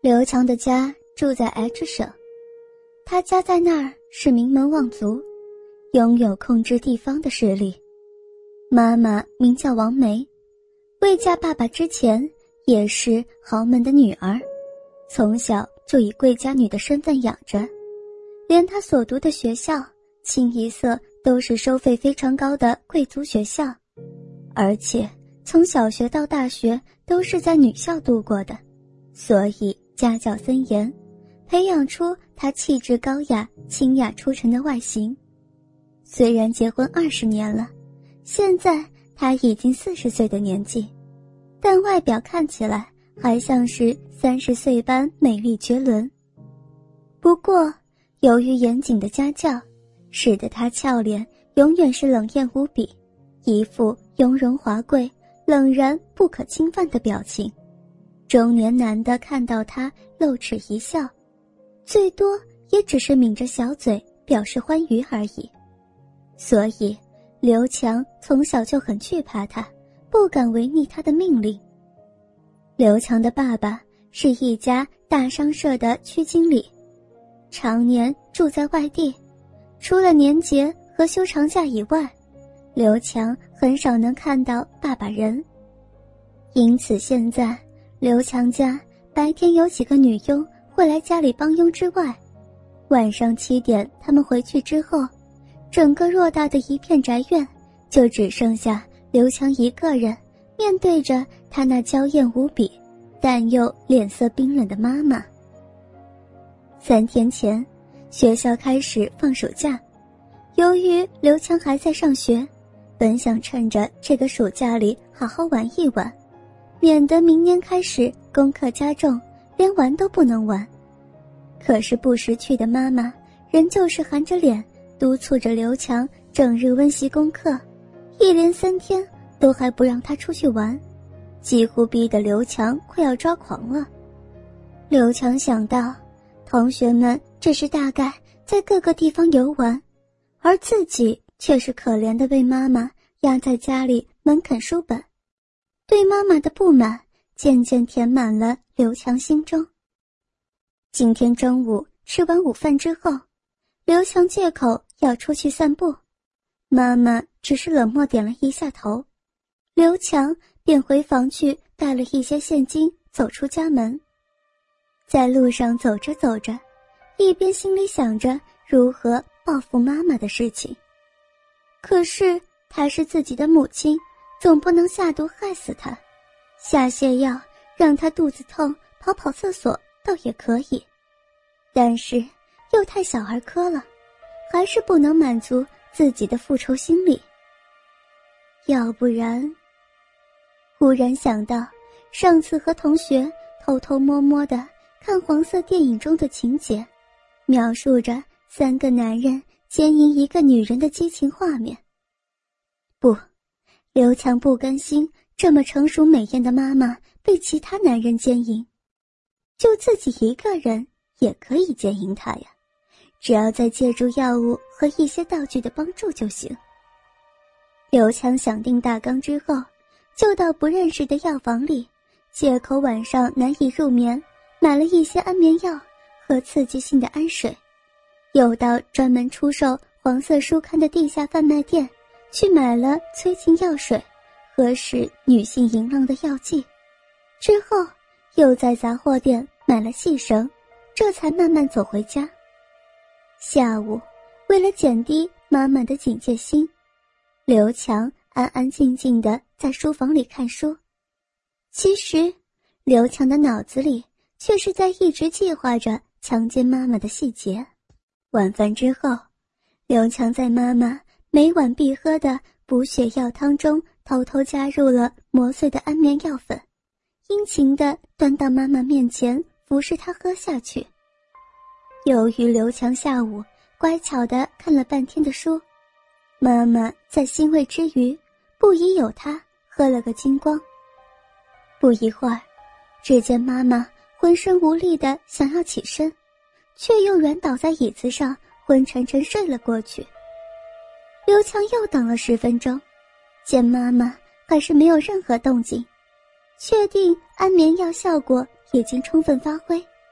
刘强的家住在 H 省，他家在那儿是名门望族，拥有控制地方的势力。妈妈名叫王梅，未嫁爸爸之前也是豪门的女儿，从小就以贵家女的身份养着，连她所读的学校清一色都是收费非常高的贵族学校，而且从小学到大学都是在女校度过的，所以家教森严，培养出她气质高雅、清雅出尘的外形。虽然结婚20年了，现在她已经40岁的年纪，但外表看起来还像是30岁般美丽绝伦。不过由于严谨的家教，使得她俏脸永远是冷艳无比，一副雍容华贵、冷然不可侵犯的表情。中年男的看到她露齿一笑，最多也只是抿着小嘴表示欢愉而已。所以刘强从小就很惧怕他，不敢违逆他的命令。刘强的爸爸是一家大商社的区经理，常年住在外地，除了年节和休长假以外，刘强很少能看到爸爸人。因此现在刘强家白天有几个女佣会来家里帮佣之外，晚上7点他们回去之后，整个偌大的一片宅院就只剩下刘强一个人，面对着他那娇艳无比但又脸色冰冷的妈妈。3天前学校开始放暑假，由于刘强还在上学，本想趁着这个暑假里好好玩一玩，免得明年开始功课加重，连玩都不能玩。可是不识趣的妈妈仍旧是含着脸督促着刘强整日温习功课，一连3天都还不让他出去玩，几乎逼得刘强快要抓狂了。刘强想到同学们这是大概在各个地方游玩，而自己却是可怜的被妈妈压在家里猛啃书本，对妈妈的不满渐渐填满了刘强心中。今天中午吃完午饭之后，刘强借口要出去散步，妈妈只是冷漠点了一下头，刘强便回房去带了一些现金走出家门。在路上走着走着，一边心里想着如何报复妈妈的事情。可是她是自己的母亲，总不能下毒害死她，下泻药让她肚子痛跑厕所倒也可以，但是又太小儿科了，还是不能满足自己的复仇心理。要不然，忽然想到上次和同学偷偷摸摸地看黄色电影中的情节，描述着3个男人奸淫一个女人的激情画面。不，刘强不甘心这么成熟美艳的妈妈被其他男人奸淫，就自己一个人也可以奸淫她呀，只要再借助药物和一些道具的帮助就行。刘强想定大纲之后，就到不认识的药房里，借口晚上难以入眠，买了一些安眠药和刺激性的安水，又到专门出售黄色书刊的地下贩卖店去买了催情药水和使女性淫浪的药剂，之后又在杂货店买了细绳，这才慢慢走回家。下午为了减低妈妈的警戒心，刘强安安静静地在书房里看书。其实刘强的脑子里却是在一直计划着强奸妈妈的细节。晚饭之后，刘强在妈妈每晚必喝的补血药汤中偷偷加入了磨碎的安眠药粉，殷勤地端到妈妈面前服侍她喝下去。由于刘强下午乖巧地看了半天的书，妈妈在欣慰之余不疑有他，喝了个精光。不一会儿，只见妈妈浑身无力地想要起身，却又软倒在椅子上，昏沉沉睡了过去。刘强又等了10分钟，见妈妈还是没有任何动静，确定安眠药效果已经充分发挥，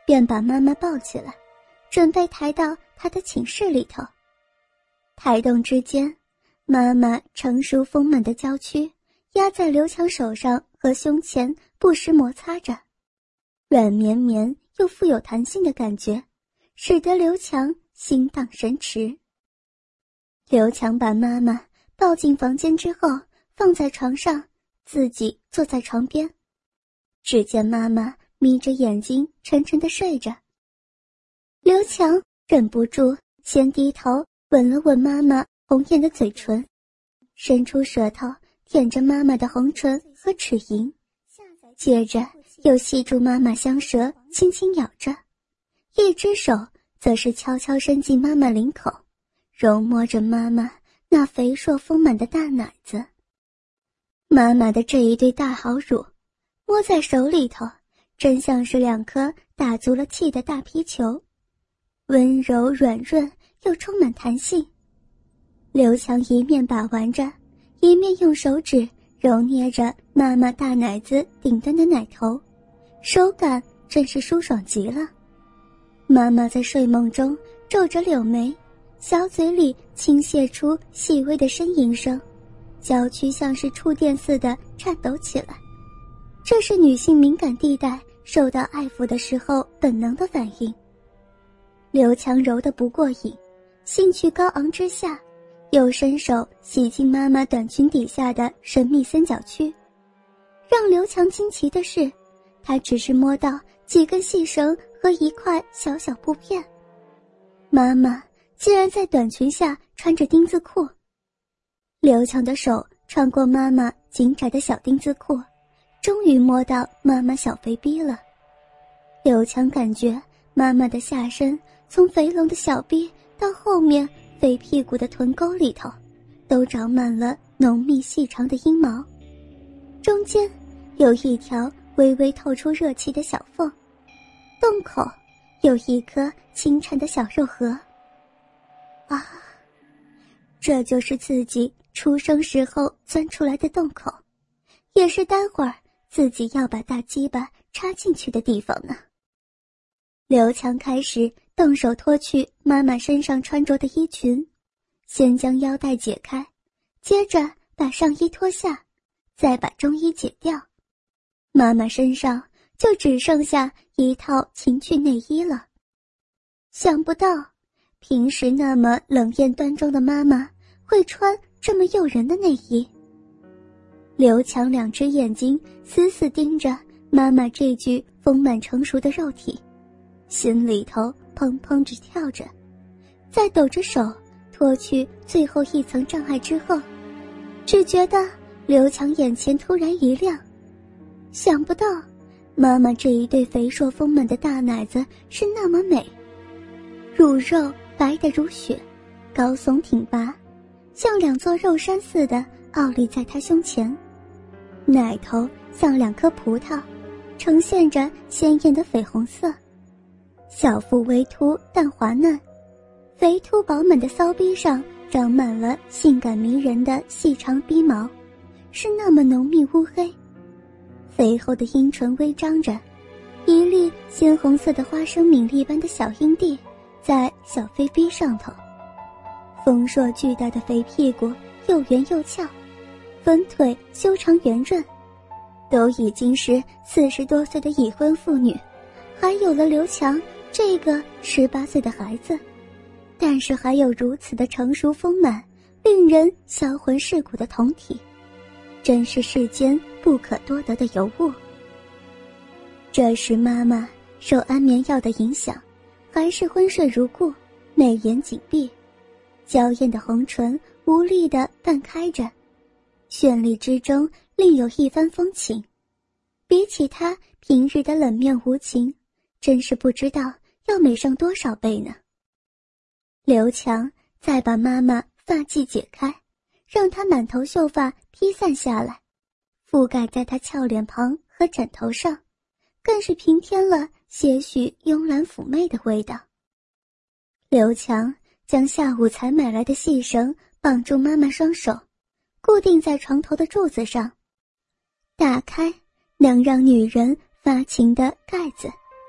便把妈妈抱起来，准备抬到她的寝室里头。抬动之间，妈妈成熟丰满的娇躯压在刘强手上和胸前，不时摩擦着，软绵绵又富有弹性的感觉，使得刘强心荡神驰。刘强把妈妈抱进房间之后，放在床上，自己坐在床边。只见妈妈眯着眼睛沉沉地睡着。刘强忍不住先低头吻了吻妈妈红艳的嘴唇，伸出舌头舔着妈妈的红唇和齿龈，接着又吸住妈妈香舌，轻轻咬着，一只手则是悄悄伸进妈妈领口，揉摸着妈妈那肥硕丰满的大奶子。妈妈的这一对大好乳摸在手里头，真像是2颗打足了气的大皮球，温柔软润又充满弹性。刘强一面把玩着，一面用手指揉捏着妈妈大奶子顶端的奶头，手感真是舒爽极了。妈妈在睡梦中皱着柳眉，小嘴里倾泻出细微的呻吟声，娇躯像是触电似的颤抖起来。这是女性敏感地带受到爱抚的时候本能的反应。刘强揉得不过瘾，兴趣高昂之下，又伸手洗进妈妈短裙底下的神秘三角区。让刘强惊奇的是，他只是摸到几根细绳和一块小小布片，妈妈竟然在短裙下穿着丁字裤。刘强的手穿过妈妈紧窄的小丁字裤，终于摸到妈妈小肥逼了。刘强感觉妈妈的下身从肥隆的小逼到后面肥屁股的臀沟里头，都长满了浓密细长的阴毛，中间有一条微微透出热气的小缝，洞口有一颗清澈的小肉核。啊，这就是自己出生时候钻出来的洞口，也是待会儿自己要把大鸡巴插进去的地方呢。刘强开始动手脱去妈妈身上穿着的衣裙，先将腰带解开，接着把上衣脱下，再把中衣解掉。妈妈身上就只剩下一套情趣内衣了。想不到平时那么冷艳端庄的妈妈会穿这么诱人的内衣。刘强2只眼睛死死盯着妈妈这具丰满成熟的肉体，心里头砰砰直跳着，在抖着手脱去最后一层障碍之后，只觉得刘强眼前突然一亮。想不到妈妈这一对肥硕丰满的大奶子是那么美，乳肉白得如雪，高耸挺拔，像2座肉山似的傲立在她胸前，奶头像2颗葡萄，呈现着鲜艳的绯红色，小腹微凸但滑嫩，肥凸饱满的骚逼上长满了性感迷人的细长逼毛，是那么浓密乌黑。肥厚的阴唇微张着，一粒鲜红色的花生米粒般的小阴蒂在小肥逼上头，丰硕巨大的肥屁股又圆又翘，粉腿修长圆润，都已经是40多岁的已婚妇女，还有了刘强这个18岁的孩子，但是还有如此的成熟丰满，令人销魂蚀骨的酮体，真是世间不可多得的尤物。这时妈妈受安眠药的影响，还是昏睡如故，眉眼紧闭，娇艳的红唇无力地半开着，绚丽之中另有一番风情。比起她平日的冷面无情，真是不知道要美上多少倍呢。刘强再把妈妈发髻解开，让她满头秀发披散下来，覆盖在她俏脸庞和枕头上，更是平添了些许慵懒妩媚的味道。刘强将下午才买来的细绳绑住妈妈双手，固定在床头的柱子上，打开能让女人发情的盖子，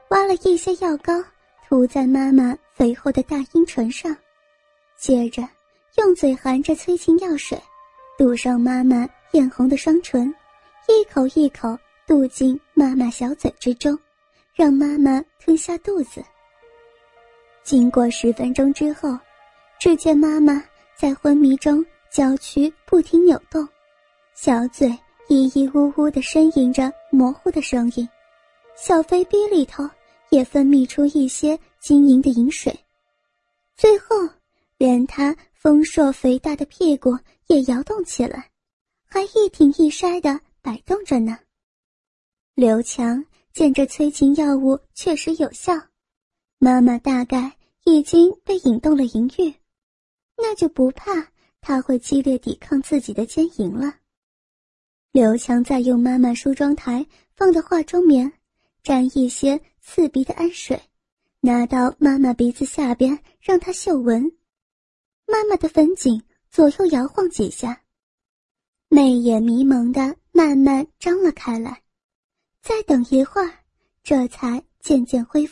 挖了一些药膏涂在妈妈肥厚的大阴唇上，接着用嘴含着催情药水堵上妈妈艳红的双唇，一口一口渡进妈妈小嘴之中，让妈妈吞下肚子。经过10分钟之后，只见妈妈在昏迷中娇躯不停扭动，小嘴咿咿呜呜地呻吟着模糊的声音，小肥逼里头也分泌出一些晶莹的饮水，最后连她丰硕肥大的屁股也摇动起来，还一挺一筛地摆动着呢。刘强见这催情药物确实有效，妈妈大概已经被引动了淫欲，那就不怕她会激烈抵抗自己的奸淫了。刘强再用妈妈梳妆台放的化妆棉沾一些刺鼻的氨水，拿到妈妈鼻子下边让她嗅闻。妈妈的粉颈左右摇晃几下，媚眼迷蒙的慢慢张了开来，再等一会儿，这才渐渐恢复